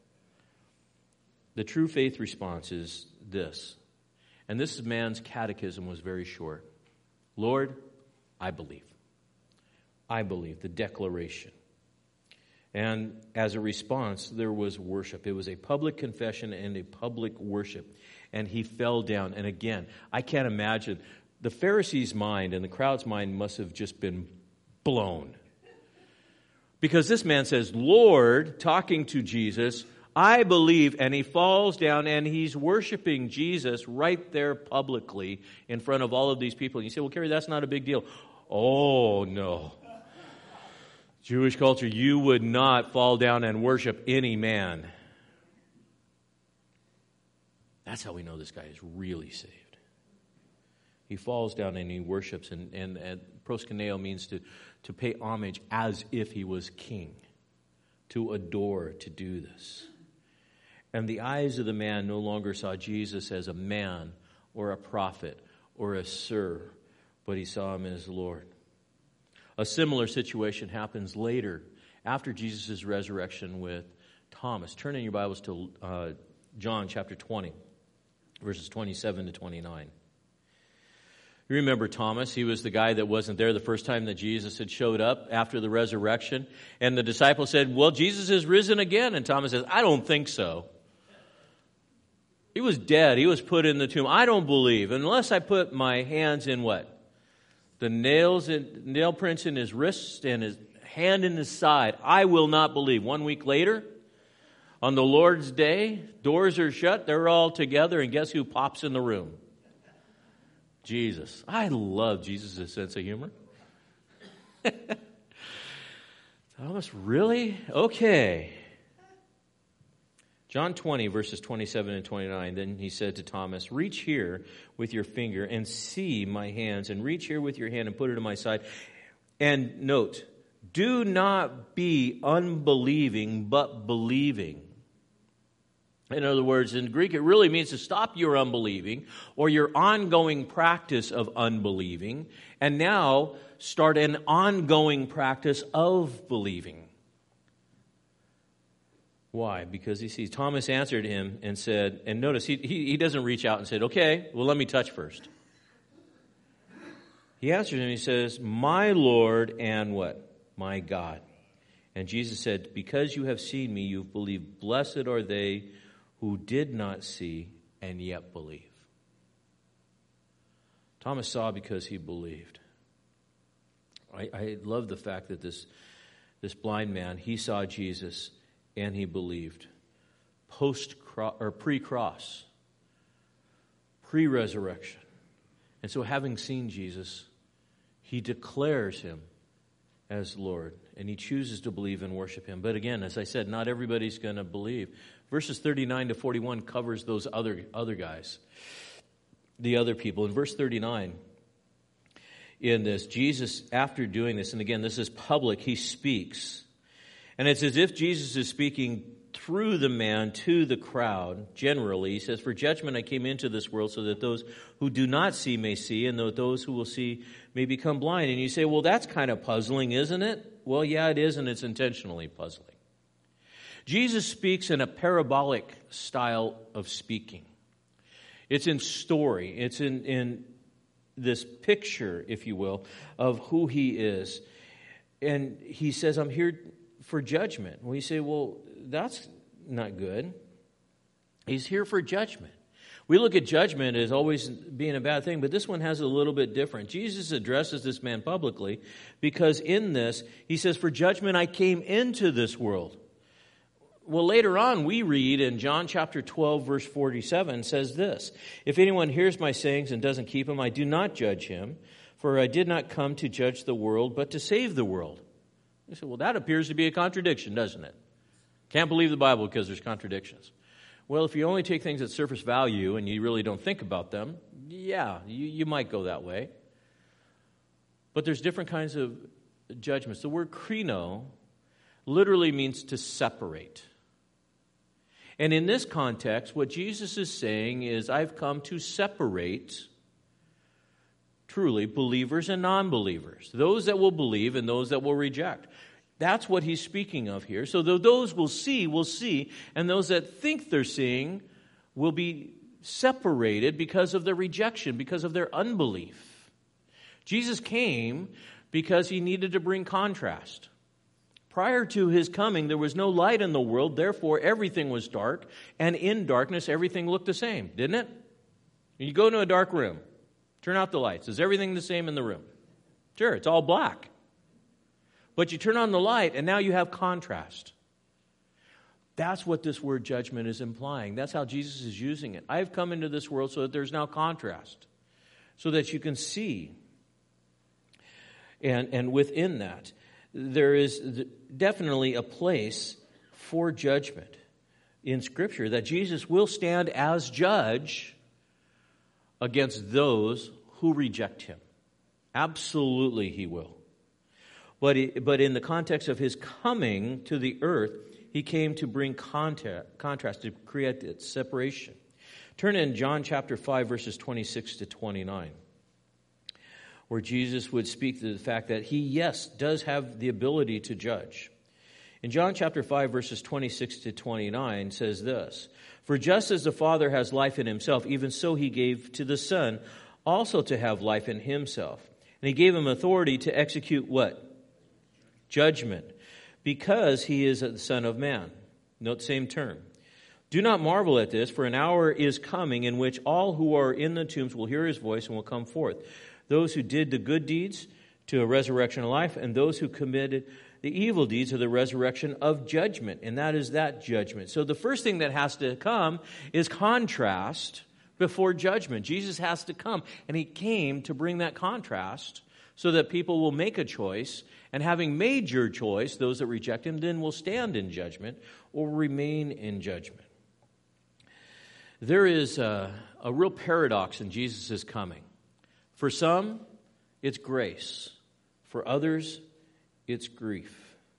The true faith response is this. And this man's catechism was very short. Lord, I believe. I believe. The declaration. And as a response, there was worship. It was a public confession and a public worship. And he fell down. And again, I can't imagine. The Pharisees' mind and the crowd's mind must have just been blown. Because this man says, Lord, talking to Jesus, I believe. And he falls down and he's worshiping Jesus right there publicly in front of all of these people. And you say, well, Kerry, that's not a big deal. Oh, no. Jewish culture, you would not fall down and worship any man. That's how we know this guy is really saved. He falls down and he worships, and, and, and proskuneo means to, to pay homage as if he was king, to adore, to do this. And the eyes of the man no longer saw Jesus as a man or a prophet or a sir, but he saw him as Lord. A similar situation happens later after Jesus' resurrection with Thomas. Turn in your Bibles to uh, John chapter twenty, verses twenty-seven to twenty-nine. You remember Thomas? He was the guy that wasn't there the first time that Jesus had showed up after the resurrection. And the disciples said, well, Jesus is risen again. And Thomas says, I don't think so. He was dead. He was put in the tomb. I don't believe unless I put my hands in what? The nails and nail prints in his wrists and his hand in his side. I will not believe. One week later, on the Lord's day, doors are shut. They're all together. And guess who pops in the room? Jesus. I love Jesus' sense of humor. Thomas, really? Okay. John twenty, verses twenty-seven and twenty-nine, then he said to Thomas, reach here with your finger and see my hands, and reach here with your hand and put it in my side. And note, do not be unbelieving, but believing. In other words, in Greek, it really means to stop your unbelieving or your ongoing practice of unbelieving, and now start an ongoing practice of believing. Why? Because he sees. Thomas answered him and said, and notice, he, he, he doesn't reach out and said, okay, well, let me touch first. He answered him and he says, my Lord and what? My God. And Jesus said, because you have seen me, you've believed. Blessed are they who did not see and yet believe. Thomas saw because he believed. I, I love the fact that this, this blind man, he saw Jesus and he believed. Post or pre-cross, pre-resurrection. And so having seen Jesus, he declares him as Lord, and he chooses to believe and worship him. But again, as I said, not everybody's going to believe. Verses thirty-nine to forty-one covers those other other guys, the other people. In verse thirty-nine, in this, Jesus, after doing this, and again, this is public, he speaks. And it's as if Jesus is speaking through the man to the crowd, generally. He says, for judgment I came into this world so that those who do not see may see, and that those who will see may become blind. And you say, well, that's kind of puzzling, isn't it? Well, yeah, it is, and it's intentionally puzzling. Jesus speaks in a parabolic style of speaking. It's in story. It's in, in this picture, if you will, of who he is. And he says, I'm here for judgment. We say, well, that's not good. He's here for judgment. We look at judgment as always being a bad thing, but this one has a little bit different. Jesus addresses this man publicly because in this, he says, "For judgment I came into this world." Well, later on, we read in John chapter twelve, verse forty-seven, says this, "If anyone hears my sayings and doesn't keep them, I do not judge him, for I did not come to judge the world, but to save the world." You say, well, that appears to be a contradiction, doesn't it? Can't believe the Bible because there's contradictions. Well, if you only take things at surface value and you really don't think about them, yeah, you, you might go that way. But there's different kinds of judgments. The word krino literally means to separate. And in this context, what Jesus is saying is, I've come to separate truly believers and non-believers, those that will believe and those that will reject. That's what he's speaking of here. So those will see, will see, and those that think they're seeing will be separated because of their rejection, because of their unbelief. Jesus came because he needed to bring contrast. Prior to his coming, there was no light in the world, therefore everything was dark, and in darkness everything looked the same, didn't it? You go into a dark room, turn out the lights. Is everything the same in the room? Sure, it's all black. But you turn on the light, and now you have contrast. That's what this word judgment is implying. That's how Jesus is using it. I've come into this world so that there's now contrast, so that you can see. And, and within that, there is definitely a place for judgment in Scripture, that Jesus will stand as judge against those who reject him. Absolutely he will. But, he, but in the context of his coming to the earth, he came to bring contact, contrast, to create its separation. Turn in John chapter five, verses twenty-six to twenty-nine, where Jesus would speak to the fact that he, yes, does have the ability to judge. In John chapter five, verses twenty-six to twenty-nine, says this, "For just as the Father has life in himself, even so he gave to the Son also to have life in himself. And he gave him authority to execute" what? Judgment. "Because he is the Son of Man." Note same term. "Do not marvel at this, for an hour is coming in which all who are in the tombs will hear his voice and will come forth. Those who did the good deeds to a resurrection of life, and those who committed the evil deeds to the resurrection of judgment." And that is that judgment. So the first thing that has to come is contrast before judgment. Jesus has to come, and he came to bring that contrast so that people will make a choice, and having made your choice, those that reject him then will stand in judgment or remain in judgment. There is a, a real paradox in Jesus' coming. For some, it's grace. For others, it's grief.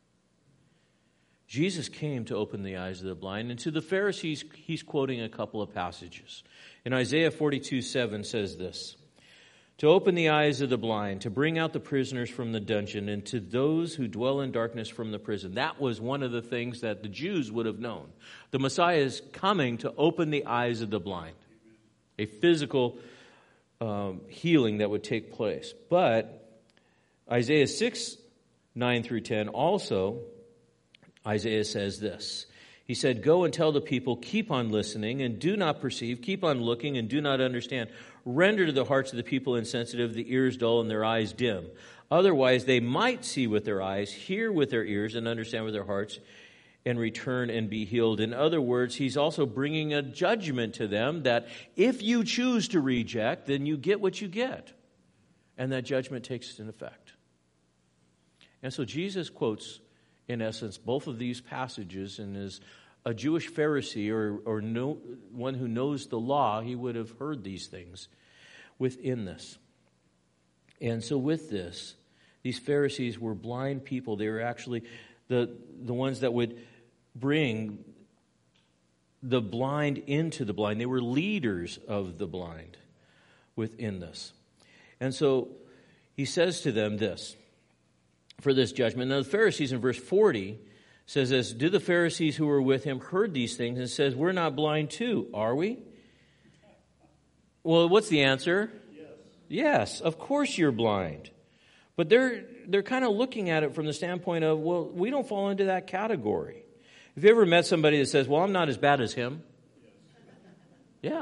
Jesus came to open the eyes of the blind, and to the Pharisees, he's quoting a couple of passages. In Isaiah forty-two seven says this, "To open the eyes of the blind, to bring out the prisoners from the dungeon, and to those who dwell in darkness from the prison." That was one of the things that the Jews would have known. The Messiah is coming to open the eyes of the blind. A physical um, healing that would take place. But Isaiah six, nine through ten also, Isaiah says this. He said, "Go and tell the people, keep on listening and do not perceive, keep on looking and do not understand. Render to the hearts of the people insensitive, the ears dull and their eyes dim. Otherwise they might see with their eyes, hear with their ears, and understand with their hearts, and return and be healed." In other words, he's also bringing a judgment to them that if you choose to reject, then you get what you get. And that judgment takes in effect. And so Jesus quotes, in essence, both of these passages, and as a Jewish Pharisee or, or no, one who knows the law, he would have heard these things within this. And so with this, these Pharisees were blind people. They were actually the, the ones that would bring the blind into the blind. They were leaders of the blind within this. And so he says to them this, for this judgment. Now the Pharisees in verse forty says this, "Do the Pharisees who were with him heard these things?" And says, "We're not blind too, are we?" Well, what's the answer? Yes. Yes, of course you're blind. But they're they're kind of looking at it from the standpoint of, well, we don't fall into that category. Have you ever met somebody that says, "Well, I'm not as bad as him"? Yes. Yeah,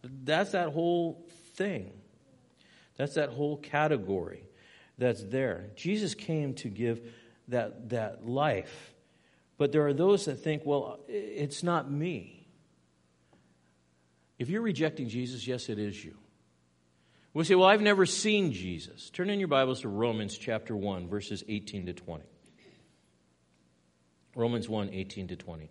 That's that whole thing. That's that whole category that's there. Jesus came to give that, that life. But there are those that think, well, it's not me. If you're rejecting Jesus, yes, it is you. We say, well, I've never seen Jesus. Turn in your Bibles to Romans chapter one, verses eighteen to twenty. Romans one, eighteen to twenty.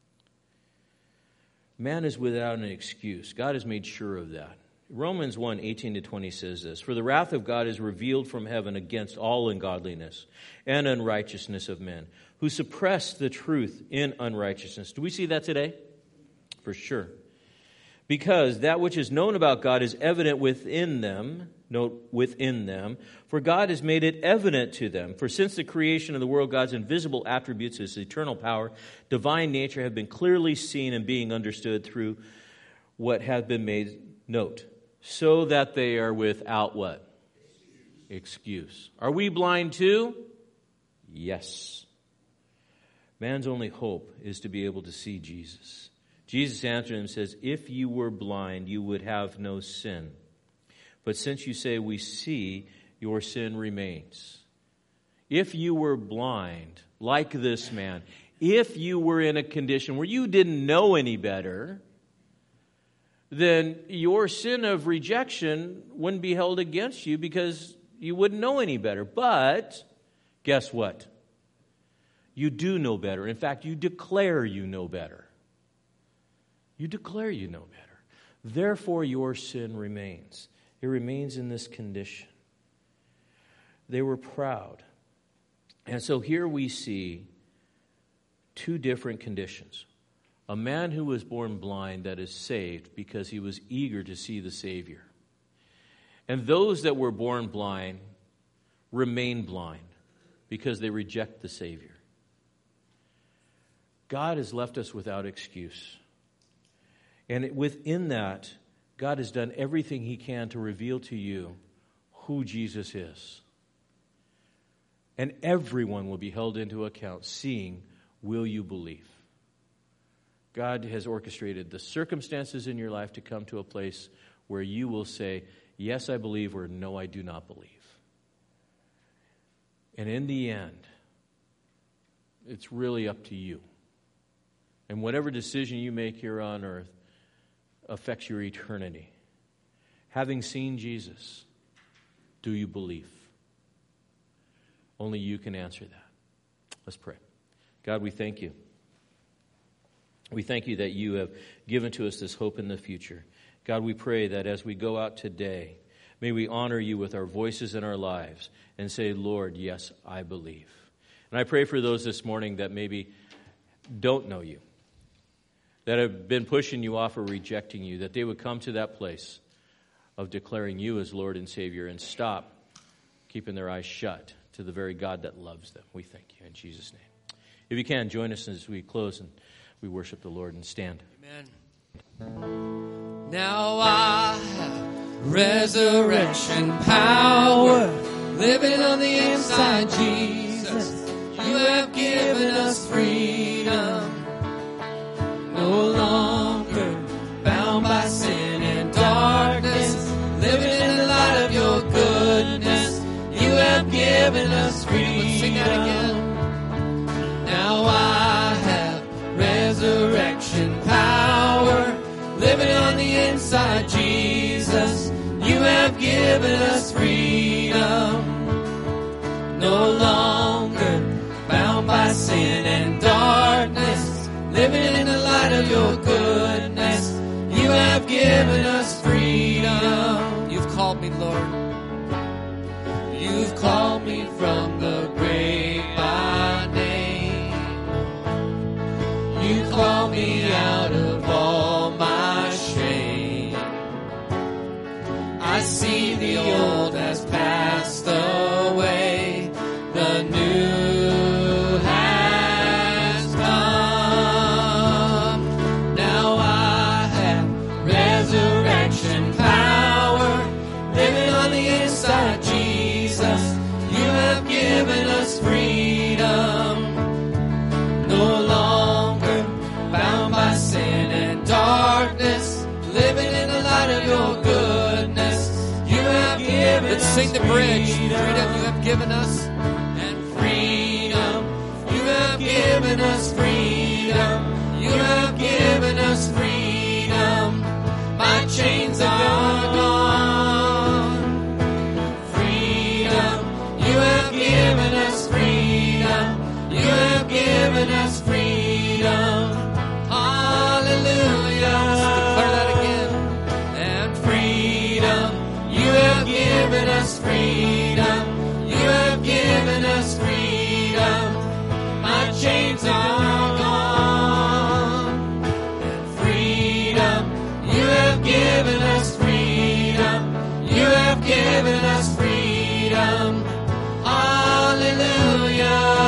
Man is without an excuse. God has made sure of that. Romans one, eighteen to twenty says this, "For the wrath of God is revealed from heaven against all ungodliness and unrighteousness of men, who suppress the truth in unrighteousness." Do we see that today? For sure. "Because that which is known about God is evident within them," note, within them, "for God has made it evident to them. For since the creation of the world, God's invisible attributes, His eternal power, divine nature, have been clearly seen and being understood through what have been made," note, "so that they are without" what? Excuse. Are we blind too? Yes. Man's only hope is to be able to see Jesus. Jesus answered him and says, "If you were blind, you would have no sin. But since you say we see, your sin remains." If you were blind, like this man, if you were in a condition where you didn't know any better, then your sin of rejection wouldn't be held against you because you wouldn't know any better. But guess what? You do know better. In fact, you declare you know better. You declare you know better. Therefore, your sin remains. It remains in this condition. They were proud. And so here we see two different conditions. A man who was born blind that is saved because he was eager to see the Savior. And those that were born blind remain blind because they reject the Savior. God has left us without excuse. And within that, God has done everything He can to reveal to you who Jesus is. And everyone will be held into account, seeing, will you believe? God has orchestrated the circumstances in your life to come to a place where you will say, yes, I believe, or no, I do not believe. And in the end, it's really up to you. And whatever decision you make here on earth affects your eternity. Having seen Jesus, do you believe? Only you can answer that. Let's pray. God, we thank you. We thank you that you have given to us this hope in the future. God, we pray that as we go out today, may we honor you with our voices and our lives and say, Lord, yes, I believe. And I pray for those this morning that maybe don't know you, that have been pushing you off or rejecting you, that they would come to that place of declaring you as Lord and Savior and stop keeping their eyes shut to the very God that loves them. We thank you in Jesus' name. If you can, join us as we close and we worship the Lord and stand. Amen. Now I have resurrection power living on the inside, Jesus. You have given us freedom. No longer bound by sin and darkness, living in the light of your goodness. You have given us freedom. Let's sing that again. Now I have resurrection power living on the inside, Jesus. You have given us freedom. No longer bound by sin and darkness, living in the light of your goodness. You have given us freedom. You've called me, Lord. You've called me from the grave by name. You called me out of all my shame. I see the old has passed away. The new has come. Now I have resurrection power living on the inside, Jesus. You have given us freedom. No longer bound by sin and darkness, living in the light sing the bridge. Freedom you have given us. And freedom you have given us. Freedom you have given us. Freedom. My chains are gone. Freedom you have given us. Freedom you have given us. Freedom. Hallelujah. Declare that again. And freedom you have given us. Freedom you have given us. Freedom. My chains are gone. And freedom you have given us. Freedom you have given us. Freedom. Hallelujah.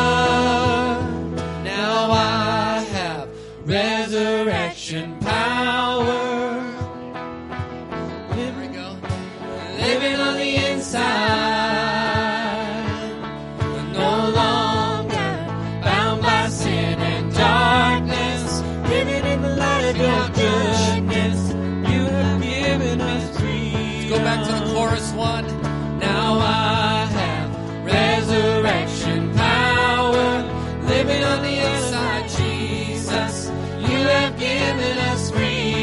Now I have resurrection power. There we go. Living on the inside. No longer bound by sin and darkness. Living in the light of your goodness. You have given us freedom. Let's go back to the chorus one. Now I have resurrection power. Living on the inside, Jesus. You have given us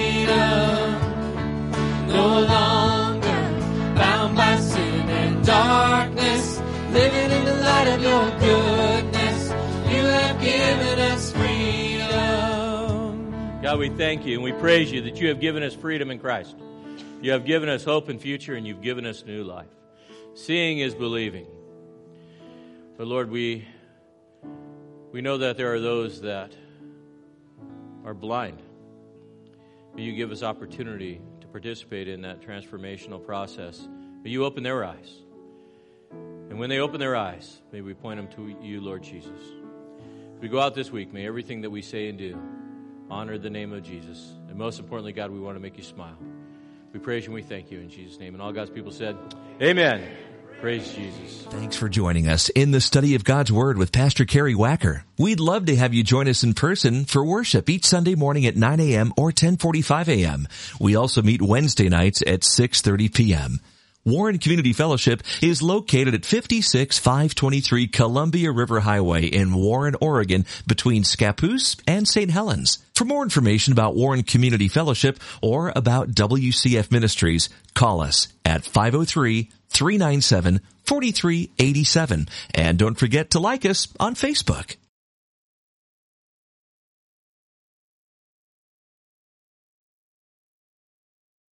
freedom. No longer bound by sin and darkness. Living in the light of your goodness. You have given us freedom. God, we thank you and we praise you that you have given us freedom in Christ. You have given us hope and future, and you've given us new life. Seeing is believing. But Lord, we we know that there are those that are blind. May you give us opportunity to participate in that transformational process. May you open their eyes. And when they open their eyes, may we point them to you, Lord Jesus. As we go out this week, may everything that we say and do honor the name of Jesus. And most importantly, God, we want to make you smile. We praise you and we thank you in Jesus' name. And all God's people said, amen. Praise Jesus. Thanks for joining us in the study of God's Word with Pastor Kerry Wacker. We'd love to have you join us in person for worship each Sunday morning at nine a.m. or ten forty-five a.m. We also meet Wednesday nights at six thirty p.m. Warren Community Fellowship is located at fifty-six five twenty-three Columbia River Highway in Warren, Oregon, between Scappoose and Saint Helens. For more information about Warren Community Fellowship or about W C F Ministries, call us at five oh three, three nine seven, four three eight seven. And don't forget to like us on Facebook.